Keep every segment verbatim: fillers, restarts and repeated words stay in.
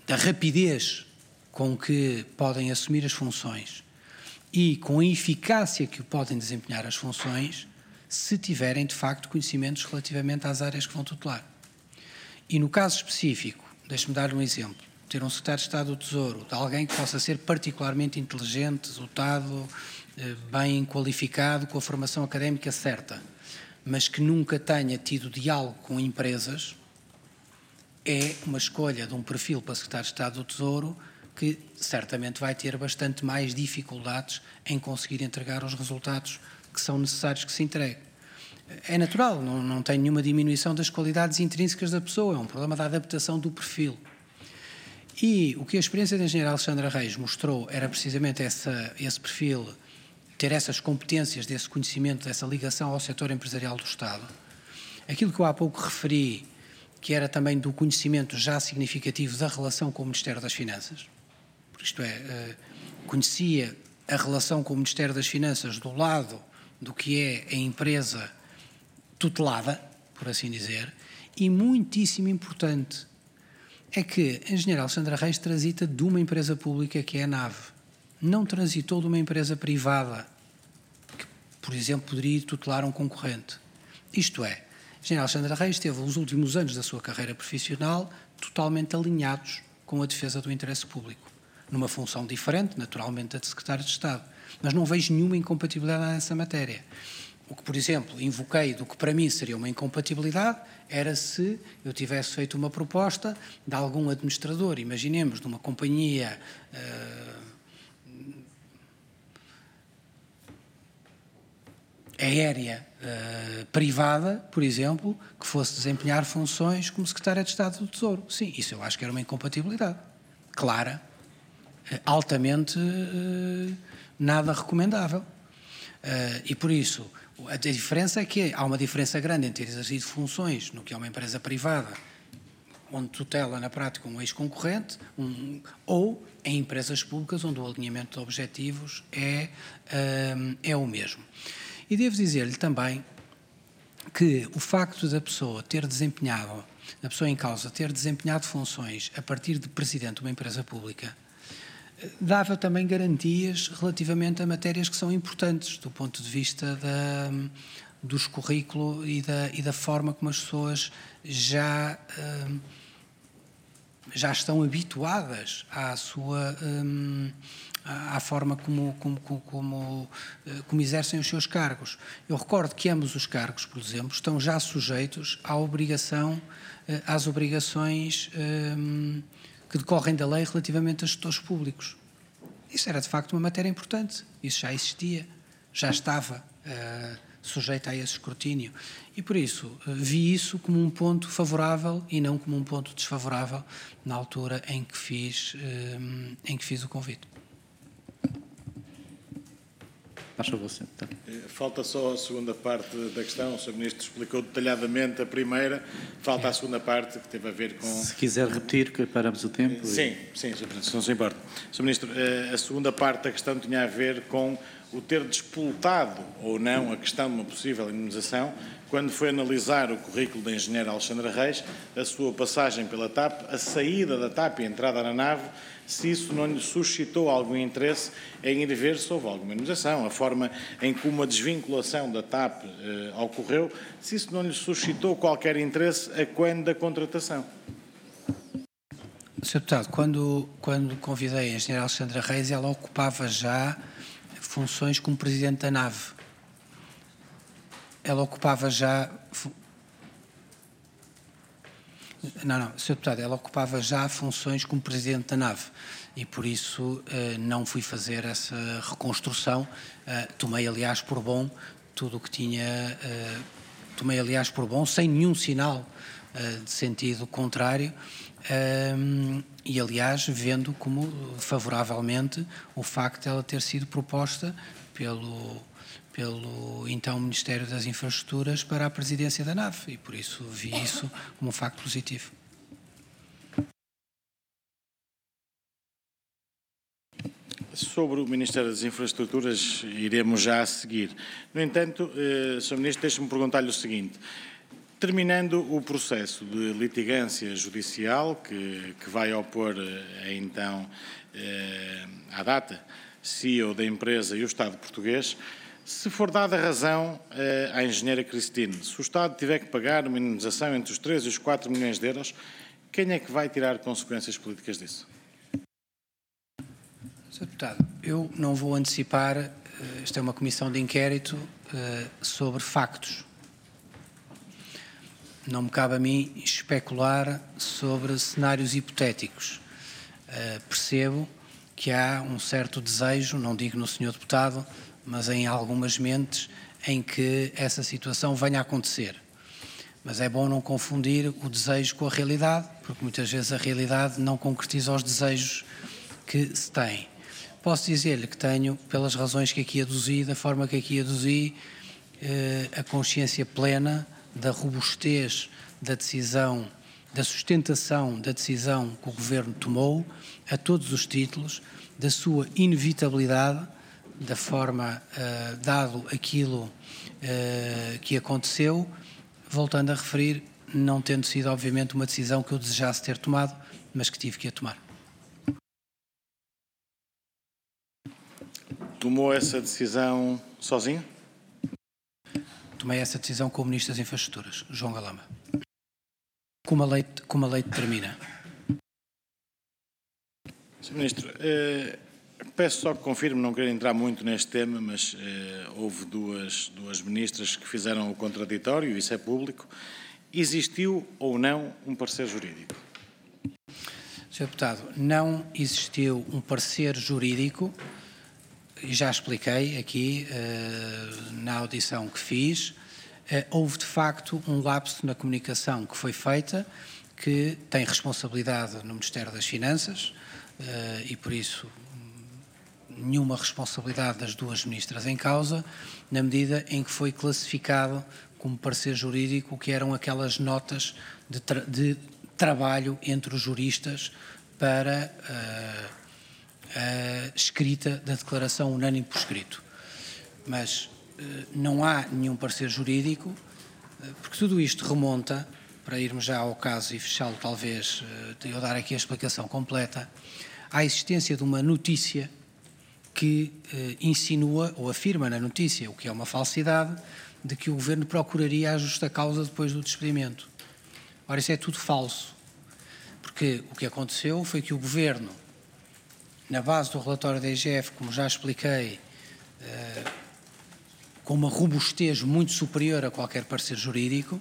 da rapidez com que podem assumir as funções e com a eficácia que podem desempenhar as funções, se tiverem, de facto, conhecimentos relativamente às áreas que vão tutelar. E no caso específico, deixe-me dar um exemplo, ter um secretário de Estado do Tesouro, de alguém que possa ser particularmente inteligente, dotado, bem qualificado, com a formação académica certa, mas que nunca tenha tido diálogo com empresas, é uma escolha de um perfil para secretário de Estado do Tesouro que certamente vai ter bastante mais dificuldades em conseguir entregar os resultados que são necessários que se entregue. É natural, não, não tem nenhuma diminuição das qualidades intrínsecas da pessoa, é um problema da adaptação do perfil. E o que a experiência da engenheira Alexandra Reis mostrou era precisamente essa, esse perfil, ter essas competências, desse conhecimento, dessa ligação ao setor empresarial do Estado. Aquilo que eu há pouco referi, que era também do conhecimento já significativo da relação com o Ministério das Finanças, isto é, conhecia a relação com o Ministério das Finanças do lado do que é a empresa tutelada, por assim dizer, e muitíssimo importante é que a engenheira Alexandra Reis transita de uma empresa pública que é a NAV, não transitou de uma empresa privada que, por exemplo, poderia tutelar um concorrente. Isto é, a engenheira Alexandra Reis teve os últimos anos da sua carreira profissional totalmente alinhados com a defesa do interesse público, numa função diferente, naturalmente, da de secretário de Estado, mas não vejo nenhuma incompatibilidade nessa matéria. O que, por exemplo, invoquei do que para mim seria uma incompatibilidade era se eu tivesse feito uma proposta de algum administrador, imaginemos, de uma companhia uh, aérea uh, privada, por exemplo, que fosse desempenhar funções como secretária de Estado do Tesouro. Sim, isso eu acho que era uma incompatibilidade clara, uh, altamente uh, nada recomendável. Uh, e por isso, a diferença é que há uma diferença grande entre ter exercido funções no que é uma empresa privada, onde tutela na prática um ex-concorrente, um, ou em empresas públicas onde o alinhamento de objetivos é, uh, é o mesmo. E devo dizer-lhe também que o facto da pessoa ter desempenhado, da pessoa em causa ter desempenhado funções a partir de presidente de uma empresa pública, dava também garantias relativamente a matérias que são importantes do ponto de vista da, dos currículos e da, e da forma como as pessoas já, um, já estão habituadas à sua, um, à forma como, como, como, como exercem os seus cargos. Eu recordo que ambos os cargos, por exemplo, estão já sujeitos à obrigação, às obrigações um, que decorrem da lei relativamente a gestores públicos. Isso era de facto uma matéria importante, isso já existia, já estava uh, sujeito a esse escrutínio e por isso uh, vi isso como um ponto favorável e não como um ponto desfavorável na altura em que fiz, uh, em que fiz o convite. Falta só a segunda parte da questão. O senhor Ministro explicou detalhadamente a primeira. Falta é. a segunda parte que teve a ver com... Se quiser repetir, que paramos o tempo. Sim, e... sim, senhor Presidente, se não se importa. senhor Ministro, a segunda parte da questão tinha a ver com o ter despoltado ou não a questão de uma possível indemnização quando foi analisar o currículo da engenheira Alexandra Reis, a sua passagem pela TAP, a saída da TAP e a entrada na nave, se isso não lhe suscitou algum interesse em ir ver se houve alguma indemnização, a forma em como a desvinculação da TAP eh, ocorreu, se isso não lhe suscitou qualquer interesse a quando da contratação. senhor Deputado, quando, quando convidei a engenheira Alexandra Reis, ela ocupava já funções como Presidente da nave. Ela ocupava já... Não, não, senhor Deputado, ela ocupava já funções como Presidente da nave e por isso eh, não fui fazer essa reconstrução. Eh, tomei, aliás, por bom tudo o que tinha... Eh, tomei, aliás, por bom, sem nenhum sinal eh, de sentido contrário eh, e, aliás, vendo como favoravelmente o facto de ela ter sido proposta pelo... pelo então Ministério das Infraestruturas para a presidência da nave e por isso vi isso como um facto positivo. Sobre o Ministério das Infraestruturas iremos já a seguir. No entanto, eh, senhor Ministro, deixe-me perguntar-lhe o seguinte. Terminando o processo de litigância judicial que, que vai opor a, então, eh, à data, C E O da empresa e o Estado português, se for dada razão eh, à engenheira Cristine, se o Estado tiver que pagar uma indemnização entre os três e os quatro milhões de euros, quem é que vai tirar consequências políticas disso? senhor Deputado, eu não vou antecipar, esta é uma comissão de inquérito sobre factos. Não me cabe a mim especular sobre cenários hipotéticos. Percebo que há um certo desejo, não digo no senhor Deputado, mas em algumas mentes, em que essa situação venha a acontecer. Mas é bom não confundir o desejo com a realidade, porque muitas vezes a realidade não concretiza os desejos que se tem. Posso dizer-lhe que tenho, pelas razões que aqui aduzi, da forma que aqui aduzi, eh, a consciência plena da robustez da decisão, da sustentação da decisão que o Governo tomou, a todos os títulos, da sua inevitabilidade, da forma, eh, dado aquilo eh, que aconteceu, voltando a referir, não tendo sido, obviamente, uma decisão que eu desejasse ter tomado, mas que tive que a tomar. Tomou essa decisão sozinho? Tomei essa decisão com o Ministro das Infraestruturas, João Galamba. Como a lei, como a lei determina. senhor Ministro, eh, peço só que confirme, não quero entrar muito neste tema, mas eh, houve duas, duas ministras que fizeram o contraditório, isso é público. Existiu ou não um parecer jurídico? senhor Deputado, não existiu um parecer jurídico, e já expliquei aqui uh, na audição que fiz, uh, houve de facto um lapso na comunicação que foi feita, que tem responsabilidade no Ministério das Finanças uh, e por isso nenhuma responsabilidade das duas ministras em causa, na medida em que foi classificado como parecer jurídico o que eram aquelas notas de, tra de trabalho entre os juristas para uh, a escrita da declaração unânime por escrito. Mas uh, não há nenhum parecer jurídico, uh, porque tudo isto remonta, para irmos já ao caso e fechá-lo talvez, uh, eu dar aqui a explicação completa, à existência de uma notícia que uh, insinua ou afirma na notícia, o que é uma falsidade, de que o Governo procuraria a justa causa depois do despedimento. Ora, isso é tudo falso, porque o que aconteceu foi que o Governo, na base do relatório da I G F, como já expliquei, uh, com uma robustez muito superior a qualquer parecer jurídico,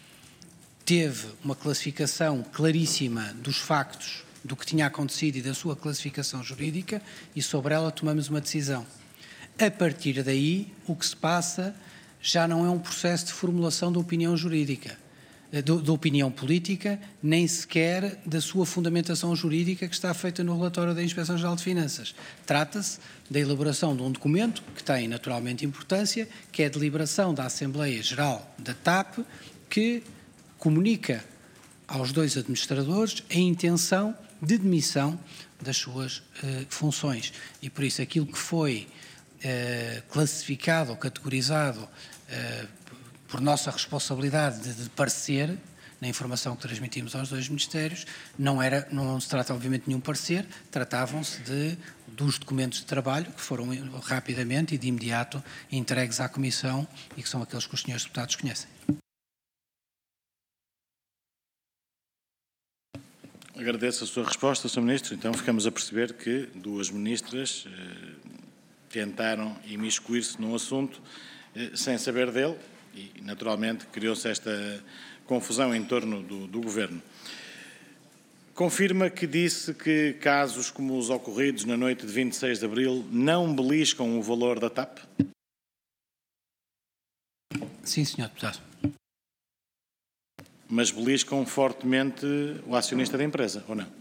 teve uma classificação claríssima dos factos do que tinha acontecido e da sua classificação jurídica e sobre ela tomamos uma decisão. A partir daí, o que se passa já não é um processo de formulação da opinião jurídica, da opinião política, nem sequer da sua fundamentação jurídica que está feita no relatório da Inspeção-Geral de Finanças. Trata-se da elaboração de um documento que tem naturalmente importância, que é a deliberação da Assembleia Geral da T A P, que comunica aos dois administradores a intenção de demissão das suas uh, funções. E por isso aquilo que foi uh, classificado ou categorizado uh, por nossa responsabilidade de, de parecer, na informação que transmitimos aos dois Ministérios, não, era, não se trata obviamente de nenhum parecer, tratavam-se de, dos documentos de trabalho que foram rapidamente e de imediato entregues à Comissão e que são aqueles que os senhores deputados conhecem. Agradeço a sua resposta, senhor Ministro. Então ficamos a perceber que duas ministras eh, tentaram imiscuir-se num assunto eh, sem saber dele e, naturalmente, criou-se esta confusão em torno do, do Governo. Confirma que disse que casos como os ocorridos na noite de vinte e seis de abril não beliscam o valor da T A P? Sim, senhor Deputado. Mas beliscam fortemente o acionista da empresa, ou não?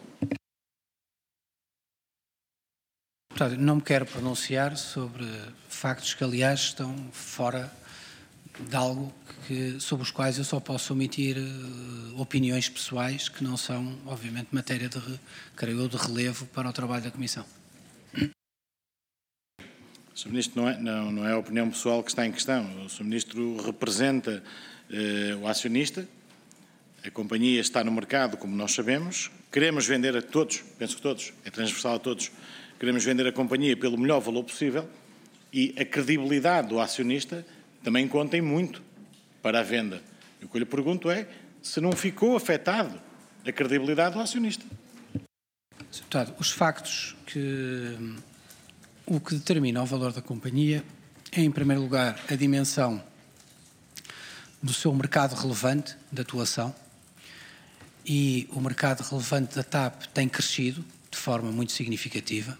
Deputado, não me quero pronunciar sobre factos que, aliás, estão fora de algo que, sobre os quais eu só posso omitir uh, opiniões pessoais que não são, obviamente, matéria de, creio eu, de relevo para o trabalho da Comissão. senhor Ministro, não é, não, não é a opinião pessoal que está em questão. O senhor Ministro representa eh, o acionista, a companhia está no mercado, como nós sabemos, queremos vender a todos, penso que todos, é transversal a todos, queremos vender a companhia pelo melhor valor possível e a credibilidade do acionista também conta em muito para a venda. O que eu lhe pergunto é se não ficou afetado a credibilidade do acionista. senhor Deputado, os factos que o que determina o valor da companhia é, em primeiro lugar, a dimensão do seu mercado relevante de atuação, e o mercado relevante da T A P tem crescido de forma muito significativa.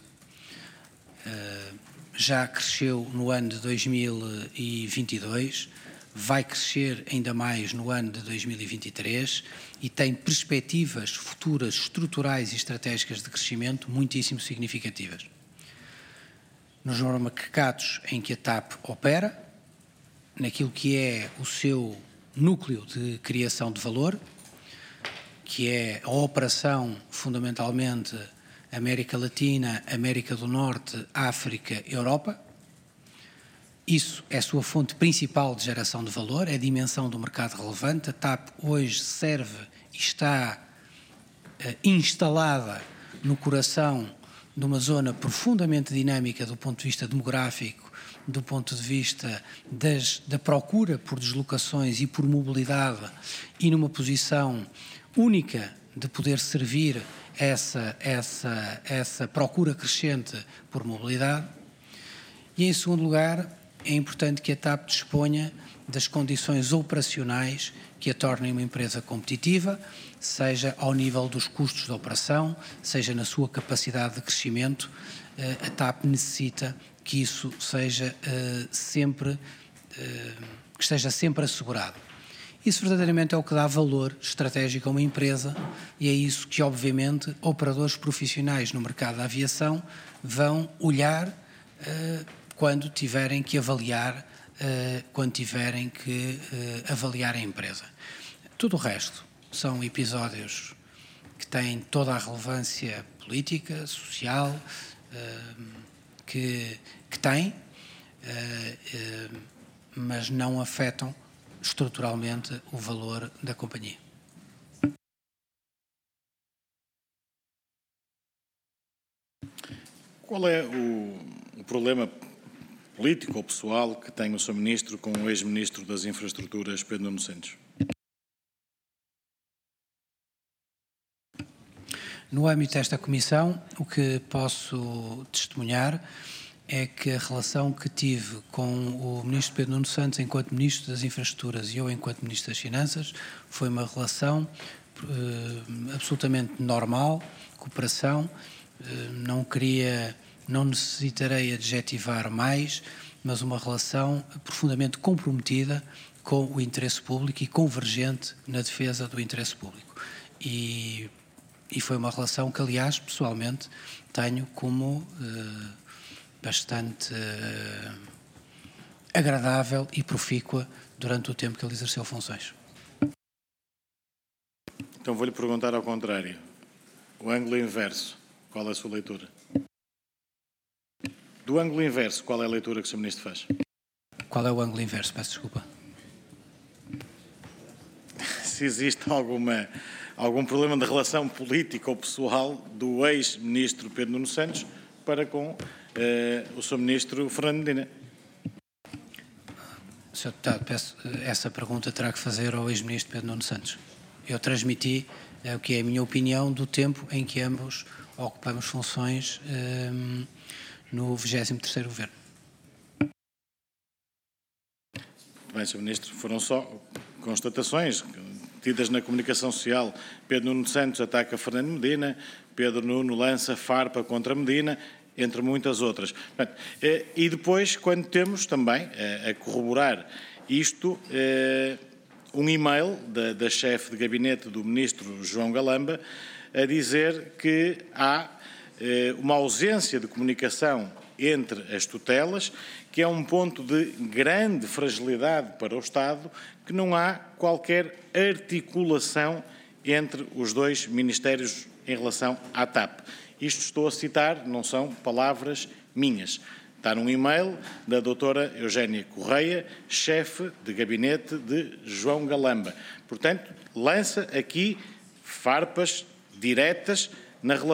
Já cresceu no ano de dois mil e vinte e dois, vai crescer ainda mais no ano de dois mil e vinte e três e tem perspectivas futuras estruturais e estratégicas de crescimento muitíssimo significativas. Nos mercados em que a T A P opera, naquilo que é o seu núcleo de criação de valor, que é a operação fundamentalmente América Latina, América do Norte, África, Europa. Isso é a sua fonte principal de geração de valor, é a dimensão do mercado relevante. A T A P hoje serve e está uh, instalada no coração de uma zona profundamente dinâmica do ponto de vista demográfico, do ponto de vista das, da procura por deslocações e por mobilidade, e numa posição única de poder servir essa, essa, essa procura crescente por mobilidade. E, em segundo lugar, é importante que a T A P disponha das condições operacionais que a tornem uma empresa competitiva, seja ao nível dos custos de operação, seja na sua capacidade de crescimento. A T A P necessita que isso seja uh, sempre, uh, que esteja sempre assegurado. Isso verdadeiramente é o que dá valor estratégico a uma empresa e é isso que, obviamente, operadores profissionais no mercado da aviação vão olhar uh, quando tiverem que avaliar, uh, quando tiverem que uh, avaliar a empresa. Tudo o resto são episódios que têm toda a relevância política, social, uh, que, que têm, uh, uh, mas não afetam estruturalmente o valor da companhia. Qual é o, o problema político ou pessoal que tem o senhor Ministro com o ex-Ministro das Infraestruturas, Pedro Nuno Santos? No âmbito desta comissão, o que posso testemunhar é que a relação que tive com o Ministro Pedro Nuno Santos enquanto Ministro das Infraestruturas e eu enquanto Ministro das Finanças foi uma relação eh, absolutamente normal, cooperação, eh, não queria, não necessitarei adjetivar mais, mas uma relação profundamente comprometida com o interesse público e convergente na defesa do interesse público. E, e foi uma relação que, aliás, pessoalmente, tenho como eh, bastante uh, agradável e profícua durante o tempo que ele exerceu funções. Então vou-lhe perguntar ao contrário. O ângulo inverso, qual é a sua leitura? Do ângulo inverso, qual é a leitura que o senhor Ministro faz? Qual é o ângulo inverso? Peço desculpa. Se existe alguma, algum problema de relação política ou pessoal do ex-Ministro Pedro Nuno Santos para com Uh, o senhor Ministro Fernando Medina. senhor Deputado, peço, essa pergunta terá que fazer ao ex-Ministro Pedro Nuno Santos. Eu transmiti uh, o que é a minha opinião do tempo em que ambos ocupamos funções uh, no vigésimo terceiro Governo. Bem, senhor Ministro, foram só constatações tidas na comunicação social. Pedro Nuno Santos ataca Fernando Medina, Pedro Nuno lança farpa contra Medina, entre muitas outras. E depois, quando temos também, a corroborar isto, um e-mail da, da chefe de gabinete do Ministro João Galamba a dizer que há uma ausência de comunicação entre as tutelas, que é um ponto de grande fragilidade para o Estado, que não há qualquer articulação entre os dois ministérios em relação à T A P. Isto estou a citar, não são palavras minhas. Está num e-mail da doutora Eugénia Correia, chefe de gabinete de João Galamba. Portanto, lança aqui farpas diretas na relação